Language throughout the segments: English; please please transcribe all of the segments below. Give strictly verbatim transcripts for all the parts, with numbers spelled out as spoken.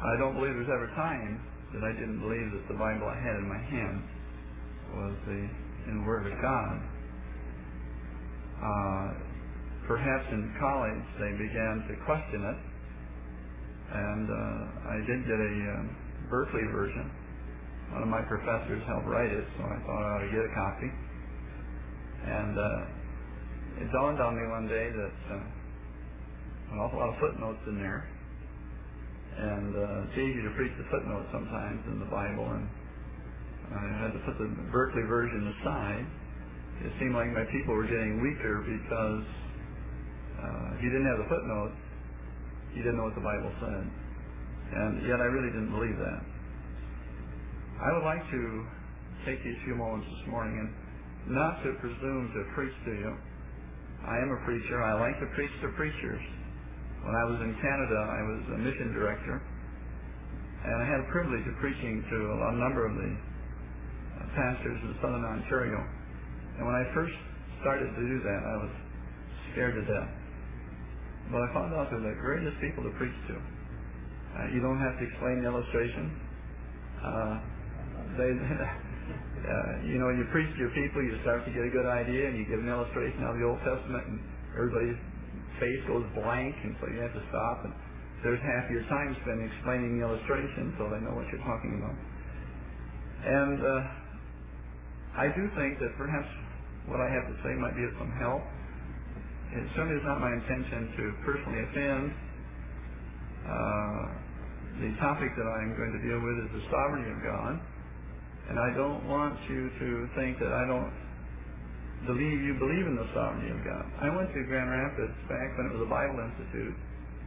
I don't believe there's ever time that I didn't believe that the Bible I had in my hand was the, in the Word of God. Uh, perhaps in college they began to question it, and uh, I did get a uh, Berkeley version. One of my professors helped write it, so I thought I ought to get a copy. And uh, it dawned on me one day that uh, an awful lot of footnotes in there, and uh, it's easy to preach the footnotes sometimes in the Bible, and I had to put the Berkeley version aside. It seemed like my people were getting weaker because uh, he didn't have the footnotes. He didn't know what the Bible said. And yet I really didn't believe that. I would like to take these few moments this morning and not to presume to preach to you. I am a preacher. I like to preach to preachers. When I was in Canada, I was a mission director, and I had the privilege of preaching to a number of the pastors in southern Ontario. And when I first started to do that, I was scared to death. But I found out they're the greatest people to preach to. Uh, you don't have to explain the illustration. Uh, they, uh, you know, you preach to your people, you start to get a good idea, and you give an illustration out of the Old Testament, and everybody's face goes blank, and so you have to stop. And there's half your time spent explaining the illustration, so they know what you're talking about. And uh, I do think that perhaps what I have to say might be of some help. It certainly is not my intention to personally offend. Uh, the topic that I'm going to deal with is the sovereignty of God, and I don't want you to think that I don't believe you believe in the sovereignty of God. I went to Grand Rapids back when it was a Bible Institute,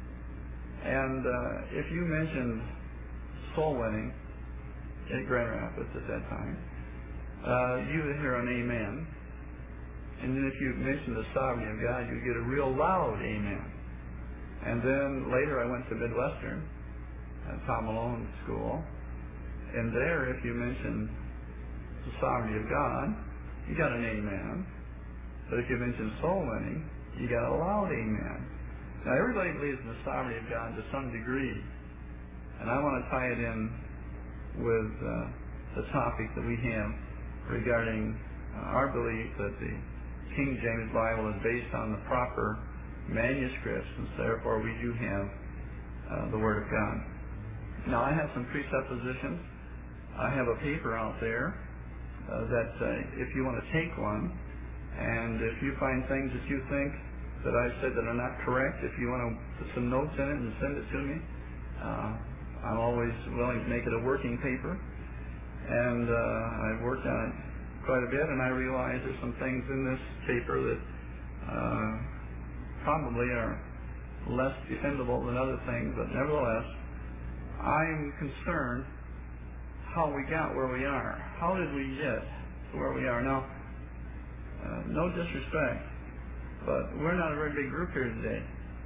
and uh, if you mentioned soul winning at Grand Rapids at that time, uh, you would hear an amen. And then if you mention the sovereignty of God, you get a real loud amen. And then later I went to Midwestern, at Tom Malone School, and there if you mention the sovereignty of God, you got an amen. But if you mention soul winning, you got a loud amen. Now everybody believes in the sovereignty of God to some degree, and I want to tie it in with uh, the topic that we have regarding uh, our belief that the King James Bible is based on the proper manuscripts, and so therefore we do have uh, the Word of God. Now I have some presuppositions. I have a paper out there uh, that uh, if you want to take one, and if you find things that you think that I said that are not correct, if you want to put some notes in it and send it to me, uh, I'm always willing to make it a working paper. And uh, I've worked on it quite a bit, and I realize there's some things in this paper that uh, probably are less defendable than other things, but nevertheless, I'm concerned how we got where we are. How did we get to where we are? Now, uh, no disrespect, but we're not a very big group here today.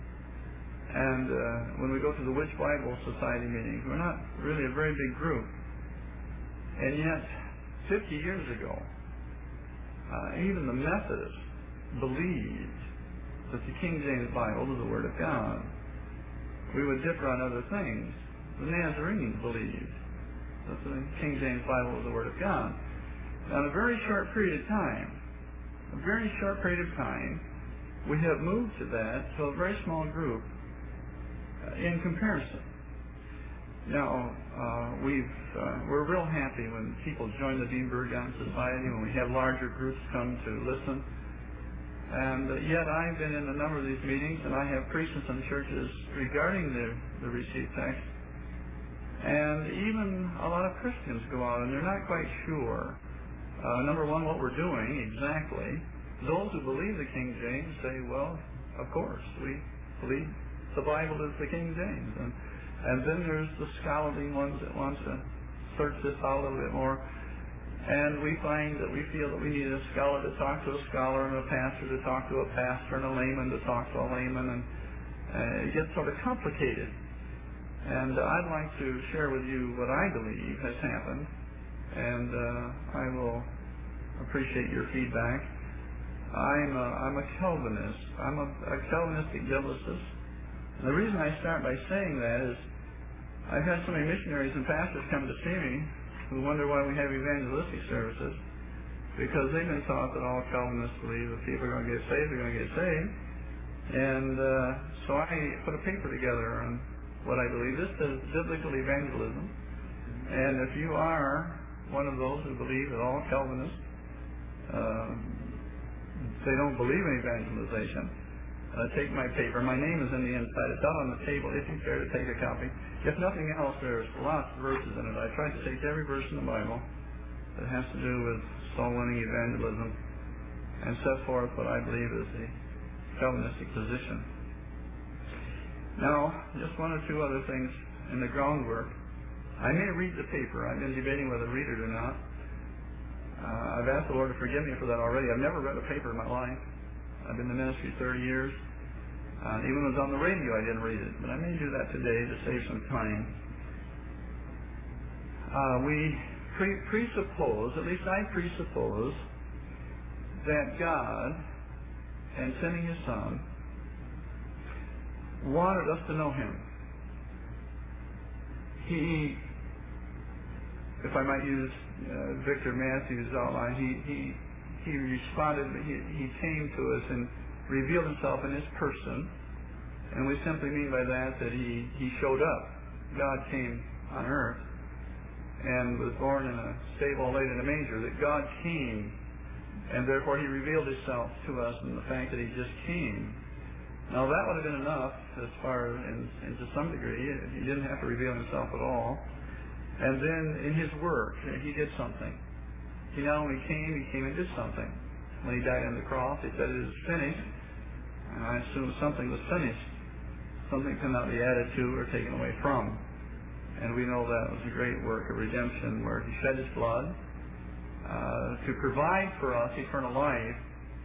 And uh, when we go to the Witch Bible Society meetings, we're not really a very big group. And yet, fifty years ago, uh, even the Methodists believed that the King James Bible was the Word of God. We would differ on other things. The Nazarenes believed that the King James Bible was the Word of God. Now, in a very short period of time, a very short period of time, we have moved to that to a very small group uh, in comparison. Now, uh, we've, uh, we're real happy when people join the Dean Burgon Society, when we have larger groups come to listen. And uh, yet I've been in a number of these meetings, and I have preached in some churches regarding the, the received text. And even a lot of Christians go out, and they're not quite sure, uh, number one, what we're doing exactly. Those who believe the King James say, well, of course, we believe the Bible is the King James. And And then there's the scholarly ones that want to search this out a little bit more. And we find that we feel that we need a scholar to talk to a scholar, and a pastor to talk to a pastor, and a layman to talk to a layman. And uh, it gets sort of complicated. And uh, I'd like to share with you what I believe has happened. And uh, I will appreciate your feedback. I'm a, I'm a Calvinist. I'm a, a Calvinistic biblicist. And the reason I start by saying that is I've had so many missionaries and pastors come to see me who wonder why we have evangelistic services, because they've been taught that all Calvinists believe if people are going to get saved, they're going to get saved. And uh, so I put a paper together on what I believe. This is biblical evangelism. And if you are one of those who believe that all Calvinists, uh, they don't believe in evangelization, uh, take my paper. My name is in the inside. It's out on the table if you care to take a copy. If nothing else, there's lots of verses in it. I tried to take every verse in the Bible that has to do with soul-winning evangelism and set forth what I believe is the Calvinistic position. Now, just one or two other things in the groundwork. I may read the paper. I've been debating whether to read it or not. Uh, I've asked the Lord to forgive me for that already. I've never read a paper in my life. I've been in the ministry thirty years. Uh, even when it was on the radio, I didn't read it. But I may do that today to save some time. Uh, we pre- presuppose, at least I presuppose, that God, in sending His Son, wanted us to know Him. He, if I might use uh, Victor Matthews' outline, he he he responded. He he came to us and revealed Himself in His person, and we simply mean by that that He he showed up. God came on earth and was born in a stable laid in a manger. That God came, and therefore He revealed Himself to us in the fact that He just came. Now that would have been enough as far as, and, and to some degree, He didn't have to reveal Himself at all. And then in His work, He did something. He not only came, He came and did something. When He died on the cross, He said, "It is finished." And I assume something was finished. Something cannot be added to or taken away from. And we know that was a great work of redemption where He shed His blood uh, to provide for us eternal life,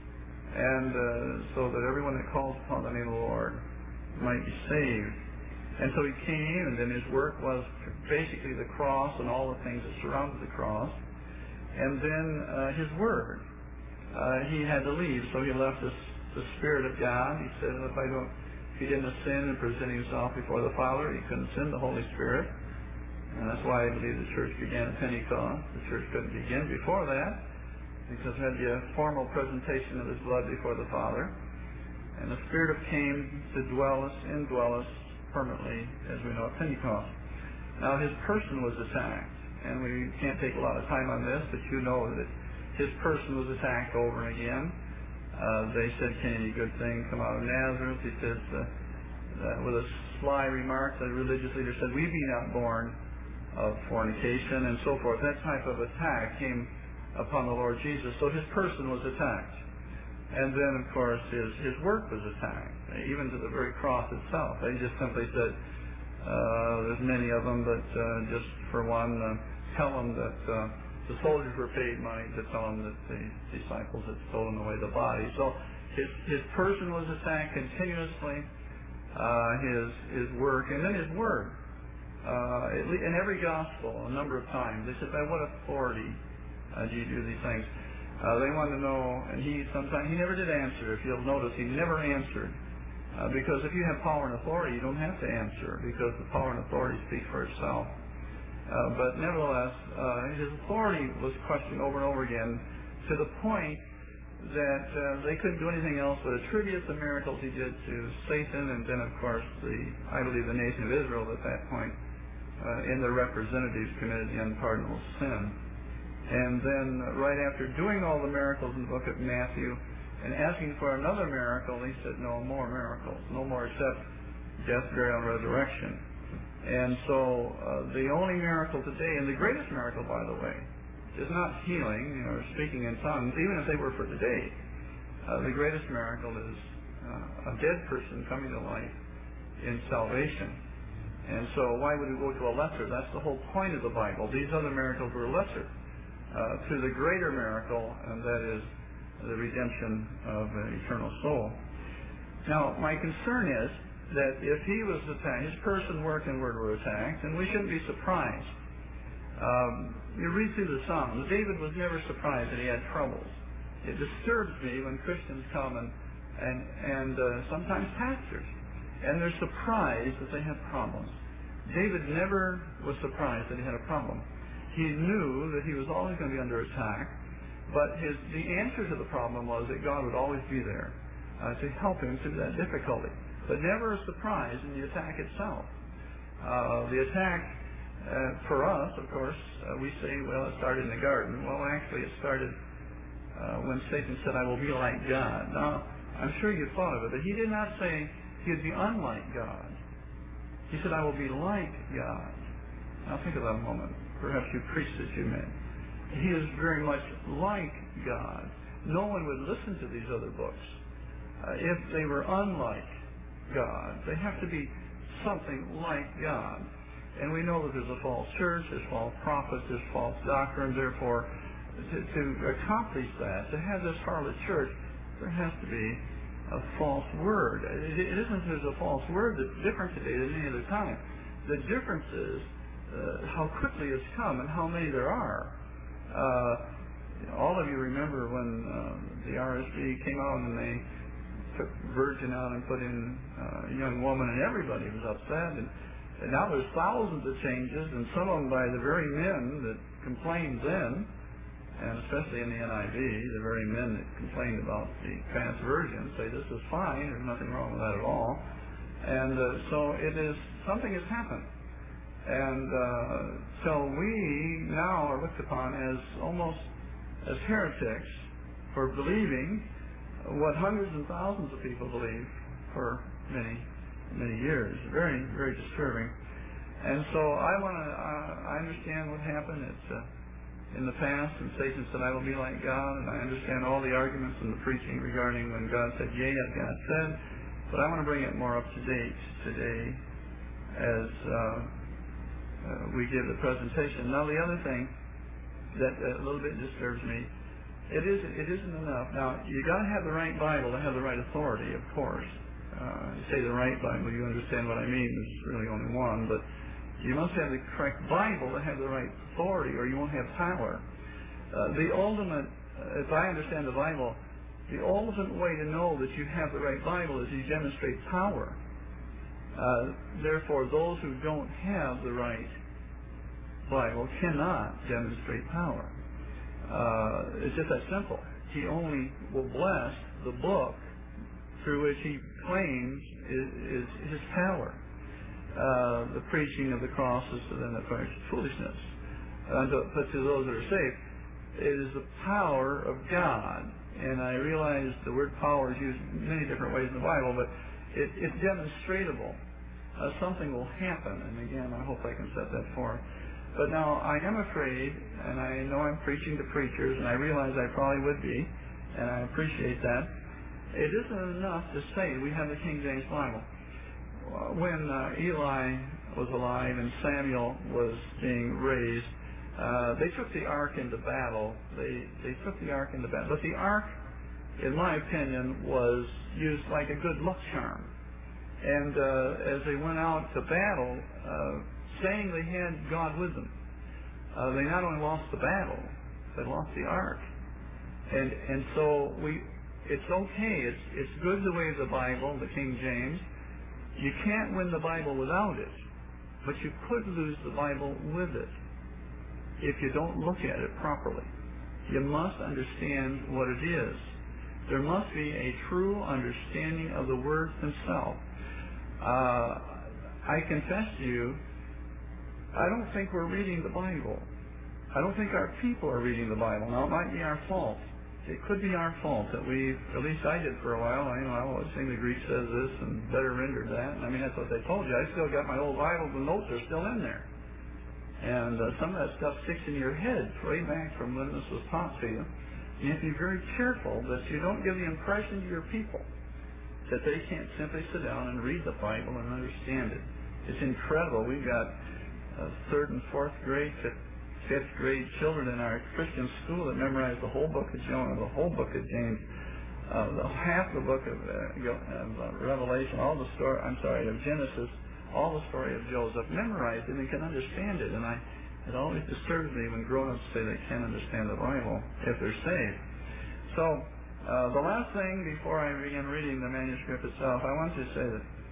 and uh, so that everyone that calls upon the name of the Lord might be saved. And so He came, and then His work was basically the cross and all the things that surrounded the cross. And then uh, His Word. Uh, he had to leave, so He left us the Spirit of God. He said, if I don't, if He didn't sin and present Himself before the Father, He couldn't send the Holy Spirit. And that's why I believe the church began at Pentecost. The church couldn't begin before that, because it had to be a formal presentation of His blood before the Father. And the Spirit came to dwell us, indwell us permanently, as we know at Pentecost. Now His person was attacked, and we can't take a lot of time on this, but you know that His person was attacked over and again. Uh, they said, "Can any good thing come out of Nazareth?" He says, uh, uh, with a sly remark, the religious leader said, "We be not born of fornication," and so forth. That type of attack came upon the Lord Jesus. So His person was attacked. And then, of course, His, his work was attacked, even to the very cross itself. They just simply said, uh, there's many of them, but uh, just for one, uh, tell them that uh, the soldiers were paid money to tell them that the disciples had stolen away the body. So His, his person was attacked continuously, uh, His, his work, and then His Word. Uh, in every gospel, a number of times, they said, by what authority uh, do you do these things? Uh, they wanted to know, and he sometimes, he never did answer. If you'll notice, he never answered. Uh, because if you have power and authority, you don't have to answer, because the power and authority speak for itself. Uh, but nevertheless, uh, His authority was questioned over and over again, to the point that uh, they couldn't do anything else but attribute the miracles He did to Satan, and then, of course, the I believe the nation of Israel at that point, Uh, in their representatives, committed the unpardonable sin. And then uh, right after doing all the miracles in the book of Matthew and asking for another miracle, He said, no more miracles, no more except death, burial, and resurrection. And so uh, the only miracle today, and the greatest miracle, by the way, is not healing or speaking in tongues, even if they were for today. Uh, the greatest miracle is uh, a dead person coming to life in salvation. And so why would we go to a lesser? That's the whole point of the Bible. These other miracles were lesser uh, to the greater miracle, and that is the redemption of an eternal soul. Now, my concern is that if He was attacked, His person, work, and word were attacked, and we shouldn't be surprised. Um, you read through the Psalms, David was never surprised that he had troubles. It disturbs me when Christians come and, and, and uh, sometimes pastors, and they're surprised that they have problems. David never was surprised that he had a problem. He knew that he was always going to be under attack, but his, the answer to the problem was that God would always be there uh, to help him through that difficulty. But never a surprise in the attack itself. Uh, the attack, uh, for us, of course, uh, we say, well, it started in the garden. Well, actually, it started uh, when Satan said, I will be like God. Now, I'm sure you thought of it, but he did not say he would be unlike God. He said, I will be like God. Now, think of that a moment. Perhaps you priests that you met. He is very much like God. No one would listen to these other books uh, if they were unlike God. They have to be something like God. And we know that there's a false church, there's false prophets, there's false doctrine. Therefore, to, to accomplish that, to have this harlot church, there has to be a false word. It, it isn't there's a false word that's different today than any other time. The difference is uh, how quickly it's come and how many there are. Uh, all of you remember when uh, the R S V came out and they took virgin out and put in uh, a young woman, and everybody was upset. And, and now there's thousands of changes, and some of them by the very men that complained then, and especially in the N I V, the very men that complained about the past version say this is fine, there's nothing wrong with that at all. And uh, so it is, something has happened. And uh, so we now are looked upon as almost as heretics for believing what hundreds and thousands of people believe for many, many years. Very, very disturbing. And so I want to, uh, I understand what happened. It's uh, in the past, and Satan said, I will be like God, and I understand all the arguments and the preaching regarding when God said, yea, as God said, but I want to bring it more up to date today as uh, uh, we give the presentation. Now, the other thing that uh, a little bit disturbs me, it isn't, it isn't enough. Now, you got to have the right Bible to have the right authority, of course. Uh, you say the right Bible, you understand what I mean. There's really only one, but you must have the correct Bible to have the right authority, or you won't have power. Uh, the ultimate, uh, if I understand the Bible, the ultimate way to know that you have the right Bible is you demonstrate power. Uh, therefore, those who don't have the right Bible cannot demonstrate power. Uh, it's just that simple. He only will bless the book through which he claims is, is his power. Uh, the preaching of the cross is to them that perish foolishness. Uh, but to those that are saved, it is the power of God. And I realize the word power is used in many different ways in the Bible, but it, it's demonstratable. Uh, something will happen, and again, I hope I can set that forth. But now, I am afraid, and I know I'm preaching to preachers, and I realize I probably would be, and I appreciate that. It isn't enough to say we have the King James Bible. When uh, Eli was alive and Samuel was being raised, uh, they took the ark into battle. They they took the ark into battle. But the ark, in my opinion, was used like a good luck charm. And uh, as they went out to battle, uh, saying they had God with them, uh, they not only lost the battle, they lost the ark. And and so we, it's okay. It's it's good to wave the Bible, the King James. You can't win the Bible without it, but you could lose the Bible with it if you don't look at it properly. You must understand what it is. There must be a true understanding of the words themselves. Uh, I confess to you, I don't think we're reading the Bible. I don't think our people are reading the Bible. Now, it might be our fault. It could be our fault that we, at least I did for a while, I, you know, I always think the Greek says this and better rendered that. I mean, that's what they told you. I still got my old Bible, the notes are still in there. And uh, some of that stuff sticks in your head way back from when this was taught to you. You have to be very careful that you don't give the impression to your people that they can't simply sit down and read the Bible and understand it. It's incredible. We've got uh, third and fourth grade, fifth, fifth grade children in our Christian school that memorize the whole book of Jonah, the whole book of James, uh, the half the book of, uh, of uh, Revelation, all the story, I'm sorry, of Genesis, all the story of Joseph, memorized it and can understand it. And I, it always disturbs me when grown-ups say they can't understand the Bible if they're saved. So, uh, the last thing before I begin reading the manuscript itself, I want to say that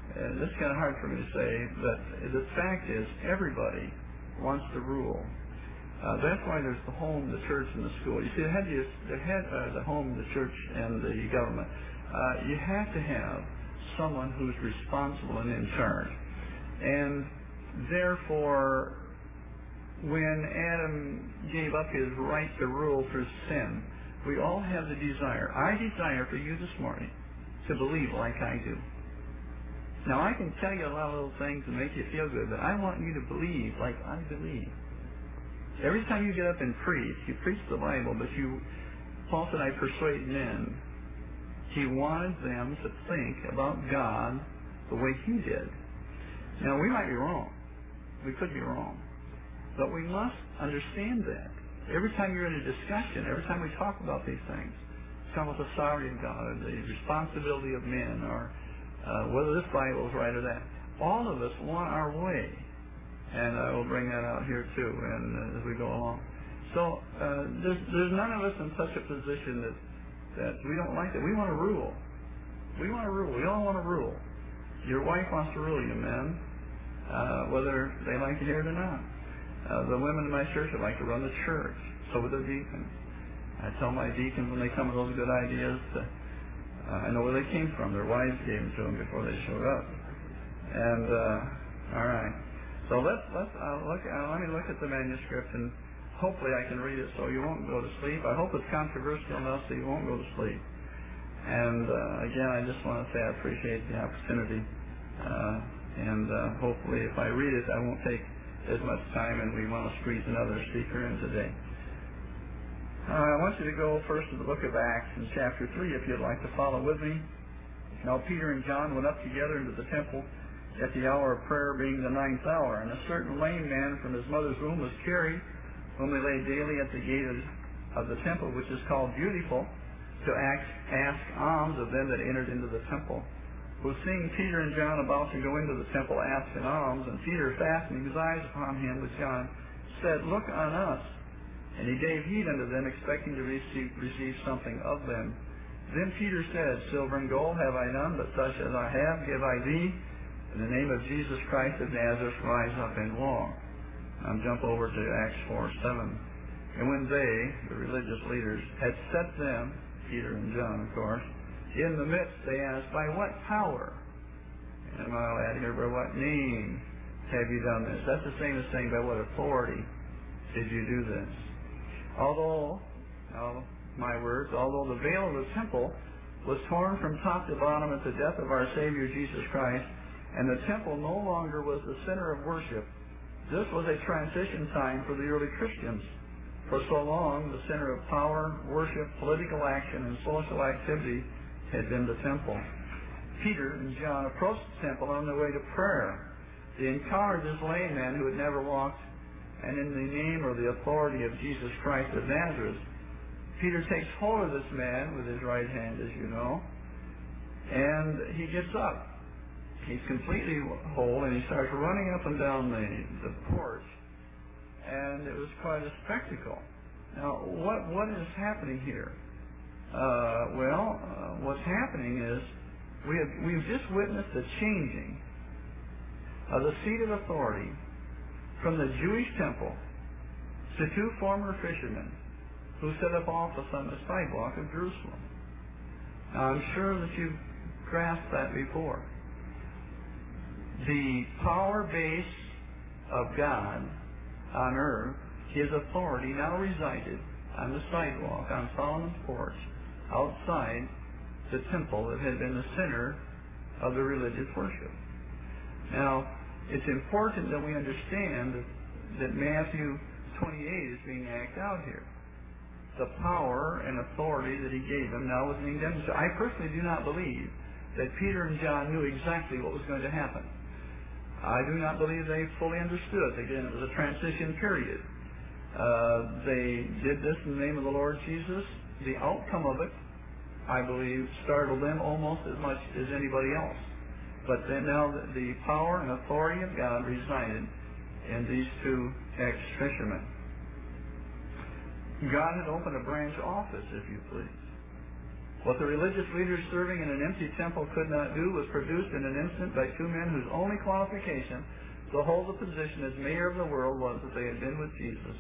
Uh, this is kind of hard for me to say, but the fact is everybody wants to rule. Uh, that's why there's the home, the church, and the school. You see, the head, the, head, uh, the home, the church, and the government. Uh, you have to have someone who's responsible and in charge. And therefore, when Adam gave up his right to rule through sin, we all have the desire. I desire for you this morning to believe like I do. Now, I can tell you a lot of little things and make you feel good, but I want you to believe like I believe. Every time you get up and preach, you preach the Bible, but you, Paul said, I persuade men. He wanted them to think about God the way he did. Now, we might be wrong. We could be wrong. But we must understand that. Every time you're in a discussion, every time we talk about these things, talk about the sovereignty of God, or the responsibility of men, or uh, whether this Bible is right or that, all of us want our way. And I will bring that out here too, and uh, as we go along. So uh, there's, there's none of us in such a position that that we don't like that. We want to rule. We want to rule. We all want to rule. Your wife wants to rule you, men, uh, whether they like to hear it or not. Uh, the women in my church would like to run the church. So would the deacons. I tell my deacons when they come with those good ideas, to, uh, I know where they came from. Their wives gave them to them before they showed up. And uh, all right. So let's let's uh, look. Uh, let me look at the manuscript, and hopefully I can read it so you won't go to sleep. I hope it's controversial enough so you won't go to sleep. And uh, again, I just want to say I appreciate the opportunity, uh, and uh, hopefully, if I read it, I won't take as much time, and we want to squeeze another speaker in today. Uh, I want you to go first to the book of Acts in chapter three, if you'd like to follow with me. Now Peter and John went up together into the temple at the hour of prayer, being the ninth hour, and a certain lame man from his mother's womb was carried, whom they laid daily at the gate of the temple, which is called Beautiful, to ask, ask alms of them that entered into the temple. Who, seeing Peter and John about to go into the temple, asked an alms, and Peter, fastening his eyes upon him with John, said, Look on us. And he gave heed unto them, expecting to receive, receive something of them. Then Peter said, Silver and gold have I none, but such as I have give I thee. In the name of Jesus Christ of Nazareth, rise up and walk. Now jump over to Acts four seven. And when they, the religious leaders, had set them, Peter and John, of course, in the midst, they asked, By what power? And I'll add here, by what name have you done this? That's the same as saying, by what authority did you do this? Although, now my words, although the veil of the temple was torn from top to bottom at the death of our Savior Jesus Christ, and the temple no longer was the center of worship, this was a transition time for the early Christians. For so long, the center of power, worship, political action, and social activity had been the temple. Peter and John approached the temple on their way to prayer. They encountered this lame man who had never walked, and in the name or the authority of Jesus Christ of Nazareth, Peter takes hold of this man with his right hand, as you know, and he gets up. He's completely whole, and he starts running up and down the, the porch, and it was quite a spectacle. Now, what what is happening here? Uh, well, uh, what's happening is we have we've just witnessed the changing of the seat of authority from the Jewish temple to two former fishermen who set up office on the sidewalk of Jerusalem. Now, I'm sure that you've grasped that before. The power base of God on earth, his authority now resided on the sidewalk, on Solomon's porch, outside the temple that had been the center of the religious worship. Now, it's important that we understand that, that Matthew twenty-eight is being acted out here. The power and authority that he gave them now was being demonstrated. I personally do not believe that Peter and John knew exactly what was going to happen. I do not believe they fully understood. Again, it was a transition period. Uh, they did this in the name of the Lord Jesus. The outcome of it, I believe, startled them almost as much as anybody else. But then now the, the power and authority of God resided in these two ex-fishermen. God had opened a branch office, if you please. What the religious leaders serving in an empty temple could not do was produced in an instant by two men whose only qualification to hold the position as mayor of the world was that they had been with Jesus.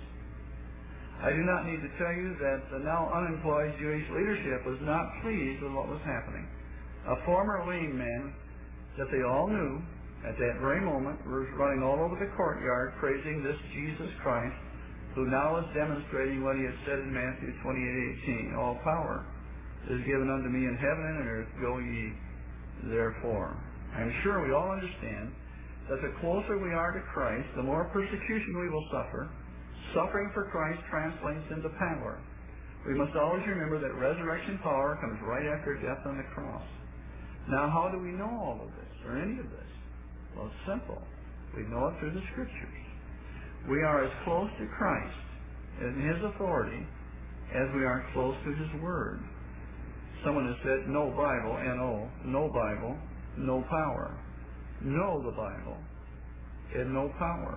I do not need to tell you that the now unemployed Jewish leadership was not pleased with what was happening. A former lame man that they all knew at that very moment was running all over the courtyard praising this Jesus Christ, who now is demonstrating what he had said in Matthew twenty-eight eighteen, all power is given unto me in heaven and earth, go ye therefore. I am sure we all understand that the closer we are to Christ, the more persecution we will suffer. Suffering for Christ translates into power. We must always remember that resurrection power comes right after death on the cross. Now, how do we know all of this, or any of this? Well, it's simple. We know it through the Scriptures. We are as close to Christ and His authority as we are close to His Word. Someone has said, no Bible, N O, no Bible, no power. Know the Bible, and no power.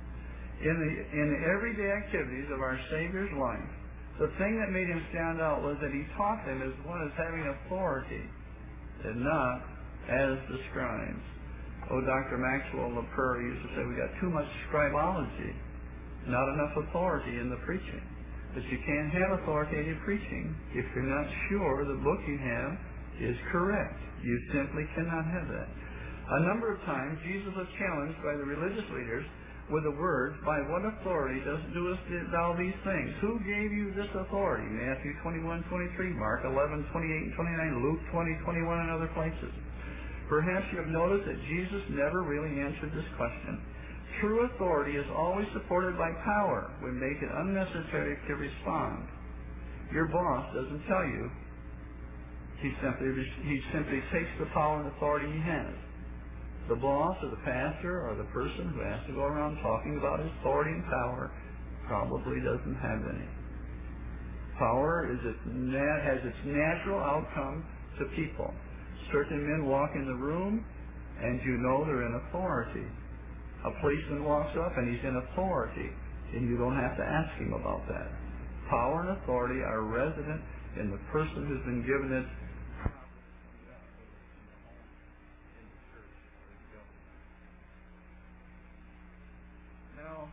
In the, in the everyday activities of our Savior's life, the thing that made Him stand out was that He taught them as one as having authority, and not as the scribes. Oh, Doctor Maxwell LaPrairie used to say, we got too much scribology, not enough authority in the preaching. But you can't have authoritative preaching if you're not sure the book you have is correct. You simply cannot have that. A number of times, Jesus was challenged by the religious leaders with the words, by what authority dost doest thou these things? Who gave you this authority? Matthew twenty-one twenty-three, Mark eleven twenty-eight and twenty-nine, Luke twenty twenty-one, and other places. Perhaps you have noticed that Jesus never really answered this question. True authority is always supported by power. We make it unnecessary to respond. Your boss doesn't tell you. He simply, he simply takes the power and authority he has. The boss or the pastor or the person who has to go around talking about his authority and power probably doesn't have any. Power is its nat- has its natural outcome to people. Certain men walk in the room and you know they're in authority. A policeman walks up and he's in authority, and you don't have to ask him about that. Power and authority are resident in the person who's been given it. Now,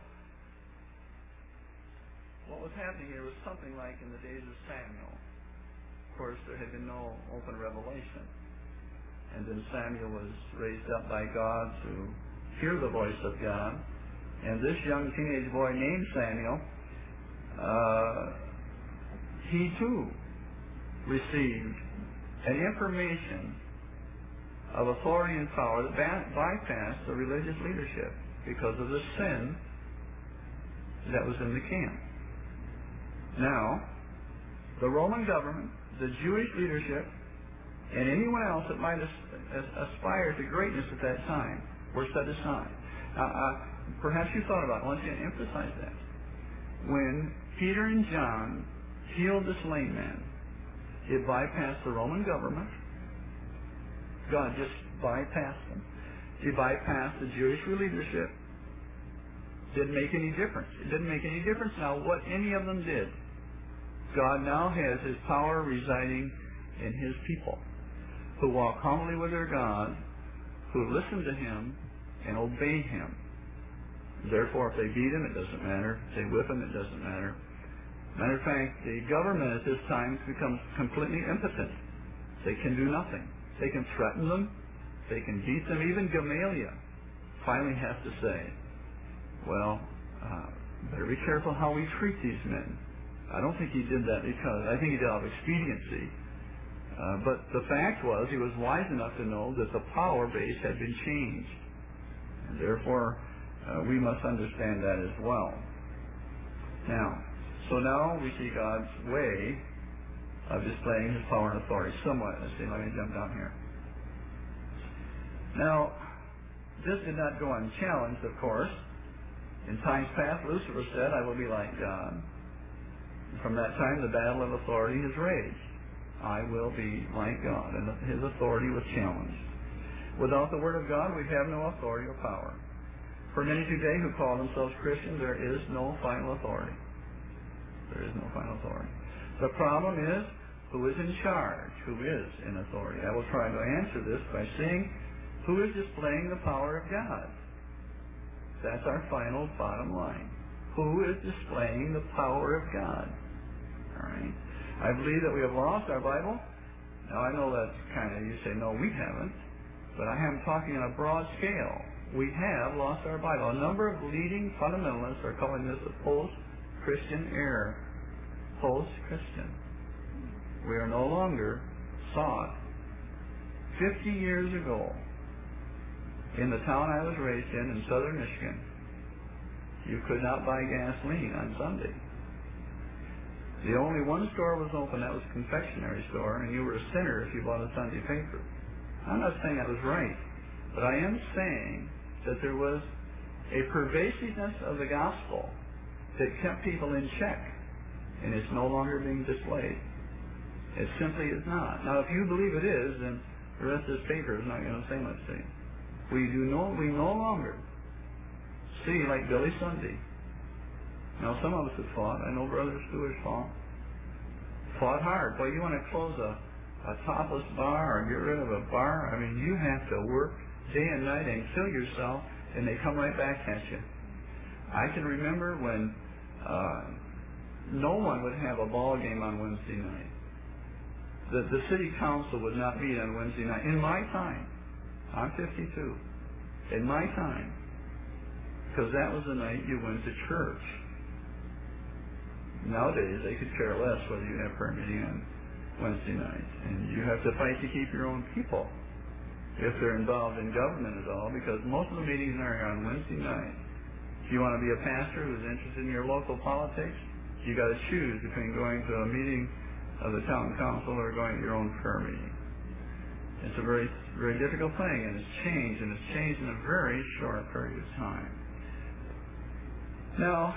what was happening here was something like in the days of Samuel. Of course, there had been no open revelation. And then Samuel was raised up by God to hear the voice of God, and this young teenage boy named Samuel, uh, he too received an information of authority and power that by- bypassed the religious leadership because of the sin that was in the camp. Now, the Roman government, the Jewish leadership, and anyone else that might as- as- aspire to greatness at that time were set aside. Uh, uh, perhaps you thought about it. I want you to emphasize that. When Peter and John healed this lame man, it bypassed the Roman government. God just bypassed them. He bypassed the Jewish leadership. Didn't make any difference. It didn't make any difference now what any of them did. God now has His power residing in His people who walk humbly with their God, who listen to Him and obey Him. Therefore, if they beat Him, it doesn't matter. If they whip Him, it doesn't matter. Matter of fact, the government at this time becomes completely impotent. They can do nothing. They can threaten them. They can beat them. Even Gamaliel finally has to say, well, uh, better be careful how we treat these men. I don't think he did that because, I think he did out of expediency. Uh, but the fact was, he was wise enough to know that the power base had been changed. And therefore, uh, we must understand that as well. Now, so now we see God's way of displaying His power and authority somewhat. Let's see, let me jump down here. Now, this did not go unchallenged, of course. In times past, Lucifer said, I will be like God. And from that time, the battle of authority has raged. I will be like God. And his authority was challenged. Without the Word of God, we have no authority or power. For many today who call themselves Christians, there is no final authority. There is no final authority. The problem is, who is in charge, who is in authority. I will try to answer this by saying, who is displaying the power of God? That's our final bottom line. Who is displaying the power of God? All right. I believe that we have lost our Bible. Now, I know that's kind of, you say, no, we haven't. But I am talking on a broad scale. We have lost our Bible. A number of leading fundamentalists are calling this a post-Christian error. Post-Christian. We are no longer sought. Fifty years ago, in the town I was raised in, in southern Michigan, you could not buy gasoline on Sunday. The only one store was open, that was a confectionery store, and you were a sinner if you bought a Sunday paper. I'm not saying that was right, but I am saying that there was a pervasiveness of the gospel that kept people in check, and it's no longer being displayed. It simply is not. Now, if you believe it is, then the rest of this paper is not going to say much to you. We do no, we no longer see like Billy Sunday. Now, some of us have fought. I know Brother Stewart fought. Fought hard. Well, you want to close a, a topless bar or get rid of a bar? I mean, you have to work day and night and kill yourself, and they come right back at you. I can remember when uh, no one would have a ball game on Wednesday night. The, the city council would not meet on Wednesday night. In my time, I'm fifty-two. In my time, because that was the night you went to church. Nowadays, they could care less whether you have prayer meeting on Wednesday night. And you have to fight to keep your own people if they're involved in government at all, because most of the meetings are on Wednesday night. If you want to be a pastor who's interested in your local politics, you got to choose between going to a meeting of the town council or going to your own prayer meeting. It's a very, very difficult thing, and it's changed, and it's changed in a very short period of time. Now,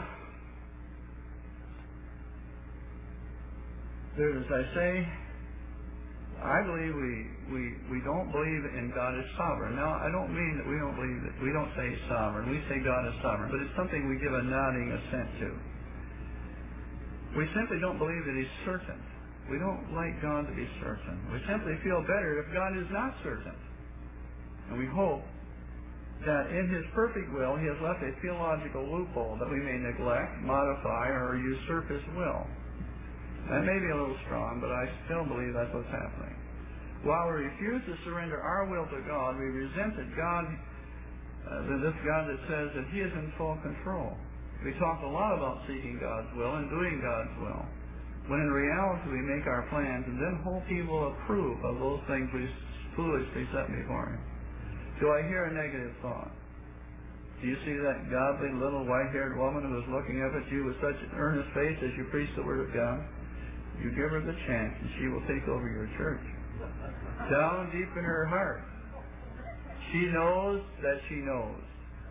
there's, as I say, I believe we, we, we don't believe in God as sovereign. Now, I don't mean that we don't believe that, we don't say He's sovereign. We say God is sovereign, but it's something we give a nodding assent to. We simply don't believe that He's certain. We don't like God to be certain. We simply feel better if God is not certain. And we hope that in His perfect will, He has left a theological loophole that we may neglect, modify, or usurp His will. That may be a little strong, but I still believe that's what's happening. While we refuse to surrender our will to God, we resent that God, uh, this God that says that He is in full control. We talk a lot about seeking God's will and doing God's will, when in reality we make our plans and then hope He will approve of those things we foolishly set before Him. Do I hear a negative thought? Do you see that godly little white-haired woman who is looking up at you with such an earnest face as you preach the Word of God? You give her the chance and she will take over your church. Down deep in her heart, she knows that she knows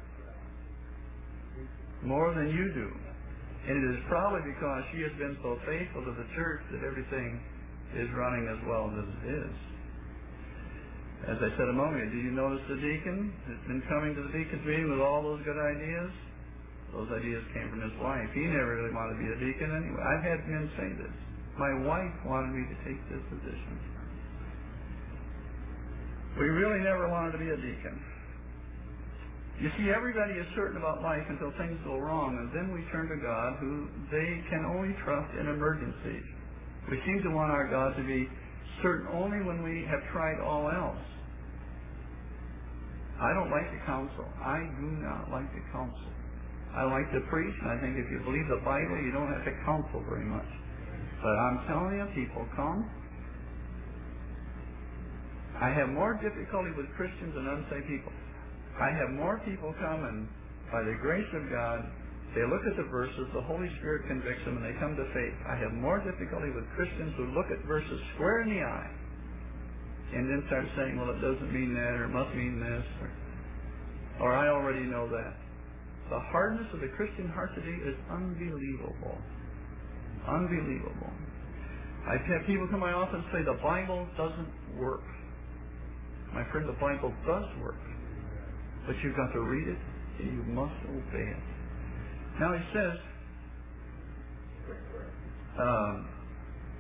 more than you do. And it is probably because she has been so faithful to the church that everything is running as well as it is. As I said a moment ago, do you notice the deacon has been coming to the deacon's meeting with all those good ideas? Those ideas came from his wife. He never really wanted to be a deacon anyway. I've had men say this. My wife wanted me to take this position. We really never wanted to be a deacon. You see, everybody is certain about life until things go wrong, and then we turn to God, who they can only trust in emergencies. We seem to want our God to be certain only when we have tried all else. I don't like to counsel. I do not like to counsel. I like to preach, and I think if you believe the Bible, you don't have to counsel very much. But I'm telling you, people, come. I have more difficulty with Christians than unsaved people. I have more people come, and by the grace of God, they look at the verses, the Holy Spirit convicts them, and they come to faith. I have more difficulty with Christians who look at verses square in the eye and then start saying, well, it doesn't mean that, or it must mean this, or, or I already know that. The hardness of the Christian heart today is unbelievable. Unbelievable. I've had people come to my office and say, the Bible doesn't work. My friend, the Bible does work. But you've got to read it, and you must obey it. Now he says, um,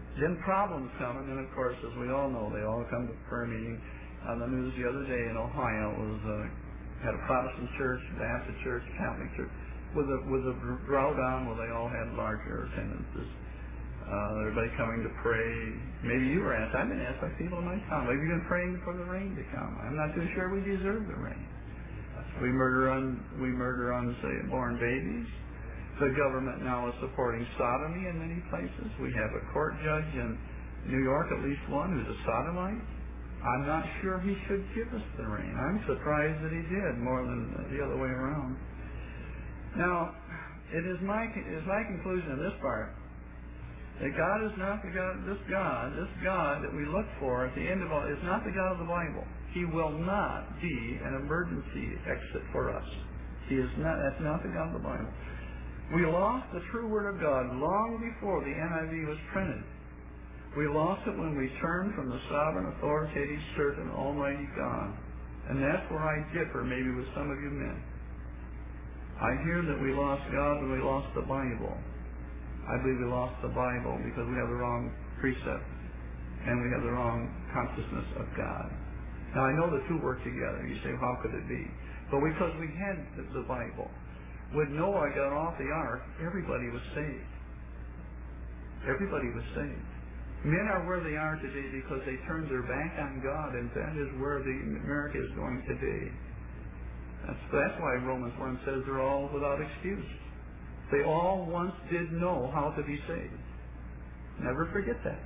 Then problems come, and then, of course, as we all know, they all come to prayer meeting. On the news the other day in Ohio was uh, had a Protestant church, Baptist church, Catholic church, with a with a drought on where they all had larger attendances. Uh, everybody coming to pray. Maybe you were asked. I've been asked by people in my town. Maybe you've been praying for the rain to come. I'm not too sure we deserve the rain. We murder un we murder unborn babies. The government now is supporting sodomy in many places. We have a court judge in New York, at least one, who's a sodomite. I'm not sure he should give us the rain. I'm surprised that he did more than the other way around. Now, it is my it is my conclusion in this part that God is not the God. This God, this God that we look for at the end of all, is not the God of the Bible. He will not be an emergency exit for us. He is not. That's not the God of the Bible. We lost the true Word of God long before the N I V was printed. We lost it when we turned from the sovereign, authoritative, certain, almighty God. And that's where I differ maybe with some of you men. I hear that we lost God and we lost the Bible. I believe we lost the Bible because we have the wrong precept and we have the wrong consciousness of God. Now I know the two work together. You say, how could it be? But because we had the Bible. When Noah got off the ark, everybody was saved. Everybody was saved. Men are where they are today because they turned their back on God, and that is where the America is going today. That's, that's why Romans one says they're all without excuse. They all once did know how to be saved. Never forget that.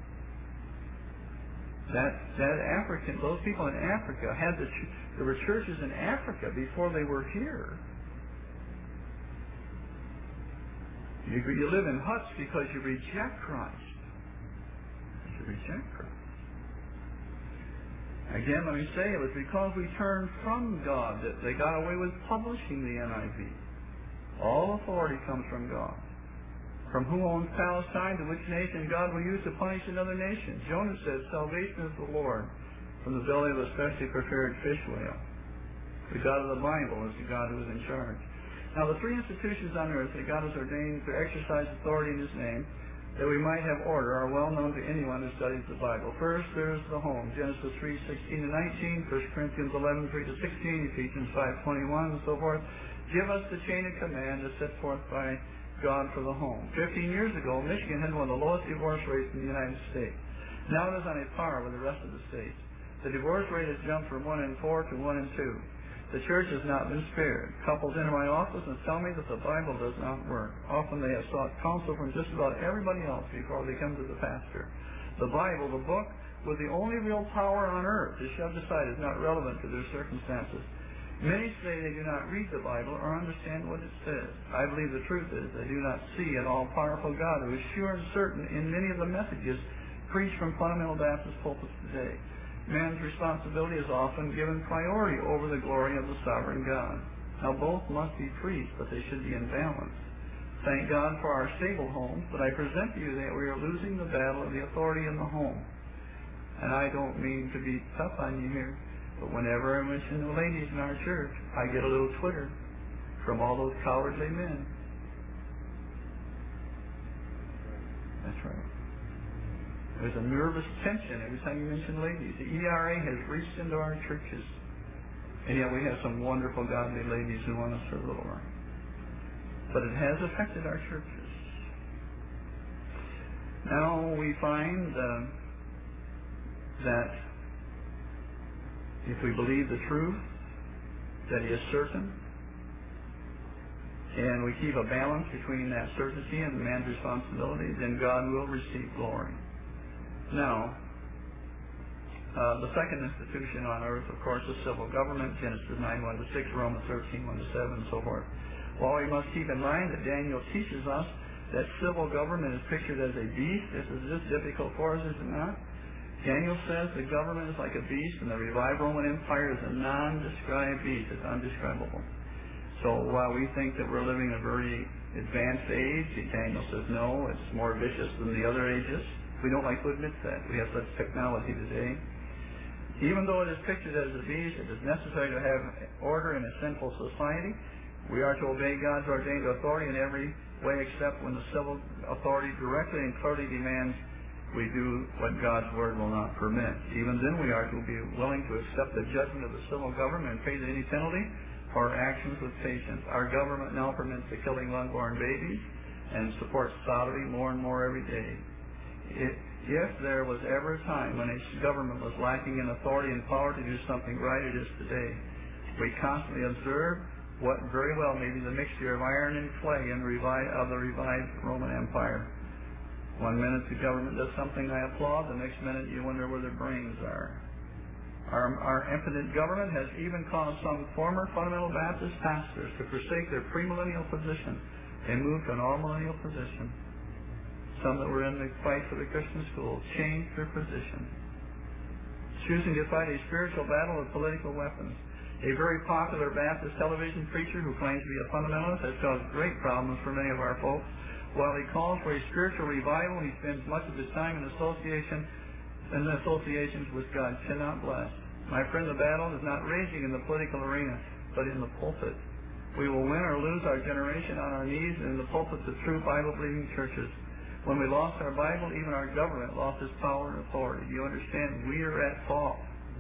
That that African, those people in Africa had the there were churches in Africa before they were here. You, you live in huts because you reject Christ. Reject Christ. Again, let me say, it was because we turned from God that they got away with publishing the N I V. All authority comes from God. From who owns Palestine, to which nation God will use to punish another nation. Jonah said, salvation is the Lord, from the belly of a specially prepared fish whale. The God of the Bible is the God who is in charge. Now, the three institutions on earth that God has ordained to exercise authority in His name, that we might have order, are well known to anyone who studies the Bible. First, there is the home, Genesis three, sixteen to nineteen, First Corinthians eleven, three to sixteen, Ephesians five, twenty-one, and so forth. Give us the chain of command as set forth by God for the home. Fifteen years ago, Michigan had one of the lowest divorce rates in the United States. Now it is on a par with the rest of the states. The divorce rate has jumped from one in four to one in two. The church has not been spared. Couples enter my office and tell me that the Bible does not work. Often they have sought counsel from just about everybody else before they come to the pastor. The Bible, the book, with the only real power on earth is shoved aside, is not relevant to their circumstances. Many say they do not read the Bible or understand what it says. I believe the truth is they do not see an all-powerful God who is sure and certain in many of the messages preached from fundamental Baptist pulpits today. Man's responsibility is often given priority over the glory of the sovereign God. Now both must be preached, but they should be in balance. Thank God for our stable homes, but I present to you that we are losing the battle of the authority in the home. And I don't mean to be tough on you here, but whenever I mention the ladies in our church, I get a little Twitter from all those cowardly men. That's right. There's a nervous tension every time you mention ladies. The E R A has reached into our churches. And yet we have some wonderful godly ladies who want to serve the Lord. But it has affected our churches. Now we find uh, that if we believe the truth, that He is certain, and we keep a balance between that certainty and man's responsibility, then God will receive glory. Now, uh, the second institution on earth, of course, is civil government, Genesis nine, one to six, Romans thirteen, one to seven, and so forth. While we must keep in mind that Daniel teaches us that civil government is pictured as a beast, this is just difficult for us, is it not? Daniel says the government is like a beast, and the revived Roman Empire is a non-described beast. It's undescribable. So while we think that we're living in a very advanced age, Daniel says no, it's more vicious than the other ages. We don't like to admit that. We have such technology today. Even though it is pictured as a beast, it is necessary to have order in a sinful society. We are to obey God's ordained authority in every way except when the civil authority directly and clearly demands we do what God's Word will not permit. Even then we are to be willing to accept the judgment of the civil government and pay any penalty for our actions with patience. Our government now permits the killing of unborn babies and supports sodomy more and more every day. It, if there was ever a time when a government was lacking in authority and power to do something right, it is today. We constantly observe what very well may be the mixture of iron and clay in revi- of the revived Roman Empire. One minute the government does something I applaud, the next minute you wonder where their brains are. Our, our impotent government has even caused some former fundamental Baptist pastors to forsake their premillennial position and move to an all-millennial position. Some that were in the fight for the Christian schools changed their position, choosing to fight a spiritual battle with political weapons. A very popular Baptist television preacher who claims to be a fundamentalist has caused great problems for many of our folks. While he calls for a spiritual revival, he spends much of his time in association and associations which God cannot bless. My friend, the battle is not raging in the political arena, but in the pulpit. We will win or lose our generation on our knees in the pulpits of true Bible-believing churches. When we lost our Bible, even our government lost its power and authority. You understand? We are at fault.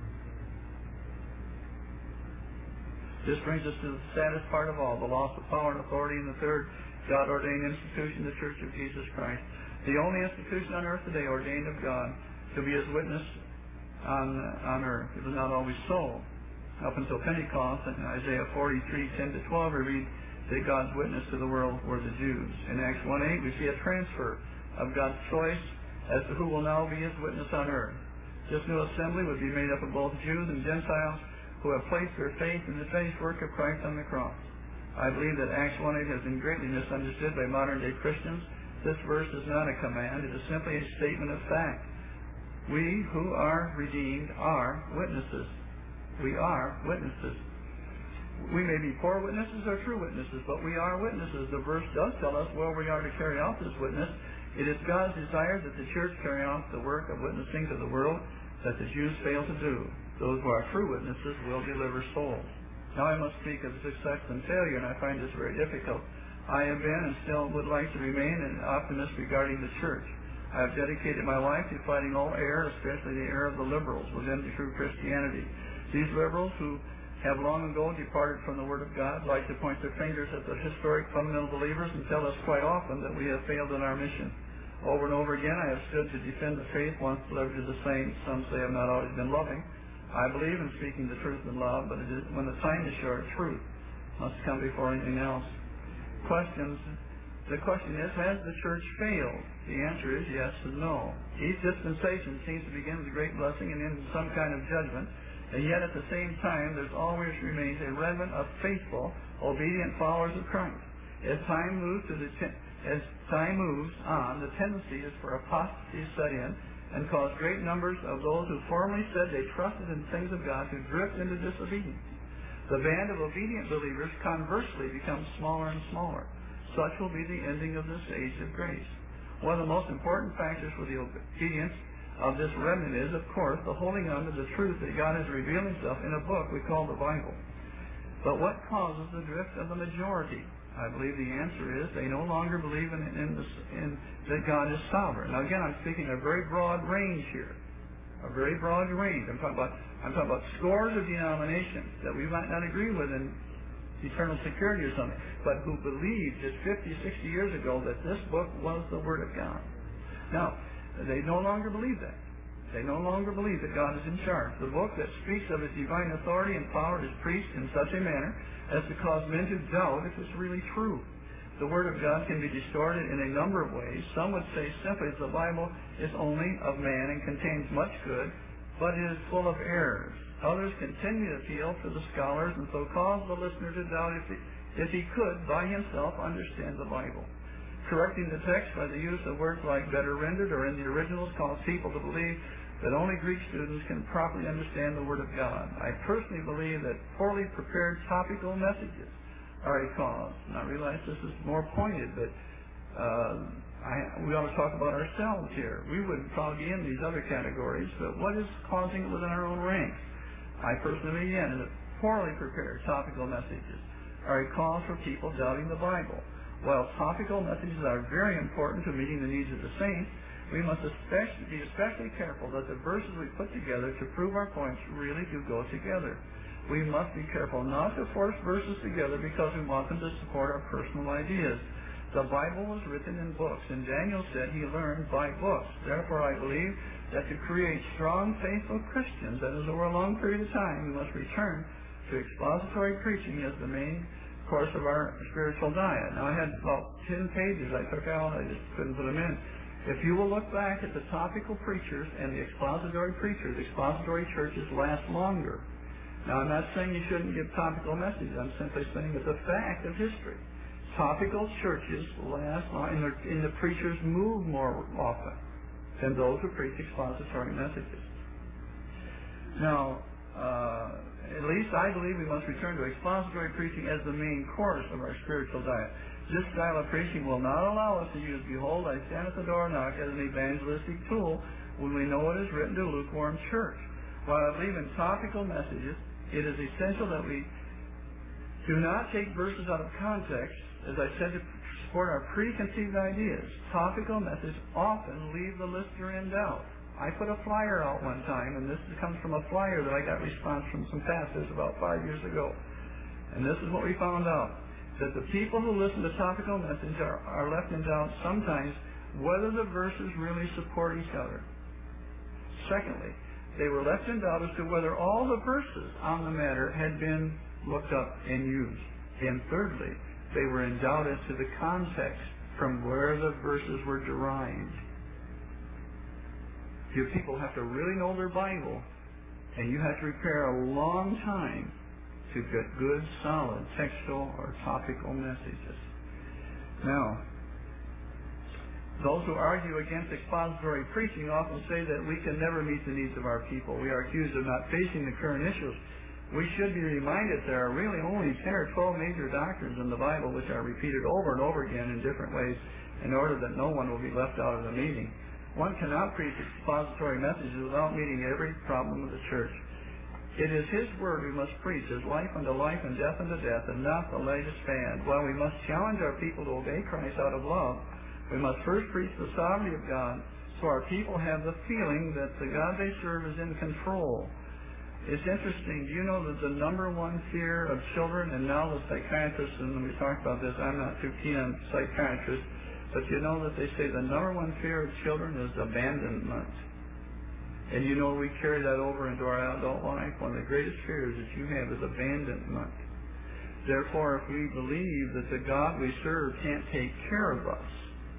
This brings us to the saddest part of all, the loss of power and authority in the third God-ordained institution, the Church of Jesus Christ. The only institution on earth today ordained of God to be His witness on, on earth. It was not always so. Up until Pentecost, in Isaiah forty-three, ten to twelve, we read that God's witness to the world were the Jews. In Acts one eight, we see a transfer of God's choice as to who will now be His witness on earth. This new assembly would be made up of both Jews and Gentiles who have placed their faith in the finished work of Christ on the cross. I believe that Acts one eight has been greatly misunderstood by modern-day Christians. This verse is not a command. It is simply a statement of fact. We who are redeemed are witnesses. We are witnesses. We may be poor witnesses or true witnesses, but we are witnesses. The verse does tell us where we are to carry out this witness. It is God's desire that the church carry out the work of witnessing to the world that the Jews fail to do. Those who are true witnesses will deliver souls. Now I must speak of success and failure, and I find this very difficult. I have been and still would like to remain an optimist regarding the church. I have dedicated my life to fighting all error, especially the error of the liberals within the true Christianity. These liberals who have long ago departed from the Word of God like to point their fingers at the historic fundamental believers and tell us quite often that we have failed in our mission. Over and over again I have stood to defend the faith once delivered to the saints. Some say I have not always been loving. I believe in speaking the truth in love, but it is, when the time is short, truth must come before anything else. Questions. The question is, has the church failed? The answer is yes and no. Each dispensation seems to begin with a great blessing and end in some kind of judgment, and yet at the same time there's always remains a remnant of faithful, obedient followers of Christ. As time moves to the te- as time moves on, the tendency is for apostasy to set in and cause great numbers of those who formerly said they trusted in things of God to drift into disobedience. The band of obedient believers conversely becomes smaller and smaller. Such will be the ending of this age of grace. One of the most important factors for the obedience of this remnant is, of course, the holding on to the truth that God has revealed Himself in a book we call the Bible. But what causes the drift of the majority? I believe the answer is they no longer believe in, in, the, in that God is sovereign. Now again, I'm speaking a very broad range here, a very broad range. I'm talking about I'm talking about scores of denominations that we might not agree with in eternal security or something, but who believed just fifty, sixty years ago that this book was the Word of God. Now, they no longer believe that. They no longer believe that God is in charge. The book that speaks of His divine authority and power is preached in such a manner as to cause men to doubt if it's really true. The Word of God can be distorted in a number of ways. Some would say simply that the Bible is only of man and contains much good, but it is full of errors. Others continue to appeal to the scholars and so cause the listener to doubt if he, if he could, by himself, understand the Bible. Correcting the text by the use of words like better rendered or in the originals cause people to believe that only Greek students can properly understand the Word of God. I personally believe that poorly prepared topical messages are a cause. And I realize this is more pointed, but uh, I, we ought to talk about ourselves here. We wouldn't probably be in these other categories, but what is causing it within our own ranks? I personally, again, that poorly prepared topical messages are a cause for people doubting the Bible. While topical messages are very important to meeting the needs of the saints, we must especially be especially careful that the verses we put together to prove our points really do go together. We must be careful not to force verses together because we want them to support our personal ideas. The Bible was written in books, and Daniel said he learned by books. Therefore, I believe that to create strong, faithful Christians, that is, over a long period of time, we must return to expository preaching as the main course of our spiritual diet. Now, I had about ten pages I took out. I just couldn't put them in. If you will look back at the topical preachers and the expository preachers, expository churches last longer. Now, I'm not saying you shouldn't give topical messages. I'm simply saying it's a fact of history. Topical churches last long, and, and the preachers move more often than those who preach expository messages. Now, uh, at least I believe we must return to expository preaching as the main course of our spiritual diet. This style of preaching will not allow us to use, "Behold, I stand at the door and knock," as an evangelistic tool when we know it is written to a lukewarm church. While I believe in topical messages, it is essential that we do not take verses out of context, as I said, to support our preconceived ideas. Topical messages often leave the listener in doubt. I put a flyer out one time, and this comes from a flyer that I got response from some pastors about five years ago. And this is what we found out, that the people who listen to topical messages are, are left in doubt sometimes whether the verses really support each other. Secondly, they were left in doubt as to whether all the verses on the matter had been looked up and used. And thirdly, they were in doubt as to the context from where the verses were derived. You people have to really know their Bible, and you have to prepare a long time to get good, solid textual or topical messages. Now, those who argue against expository preaching often say that we can never meet the needs of our people. We are accused of not facing the current issues. We should be reminded there are really only ten or twelve major doctrines in the Bible which are repeated over and over again in different ways in order that no one will be left out of the meeting. One cannot preach expository messages without meeting every problem of the church. It is His Word we must preach as life unto life and death unto death, and not the latest fad. While we must challenge our people to obey Christ out of love, we must first preach the sovereignty of God so our people have the feeling that the God they serve is in control. It's interesting. Do you know that the number one fear of children, and now the psychiatrists, and when we talk about this, I'm not too keen on psychiatrists, but you know that they say the number one fear of children is abandonment. And you know we carry that over into our adult life. One of the greatest fears that you have is abandonment. Therefore, if we believe that the God we serve can't take care of us,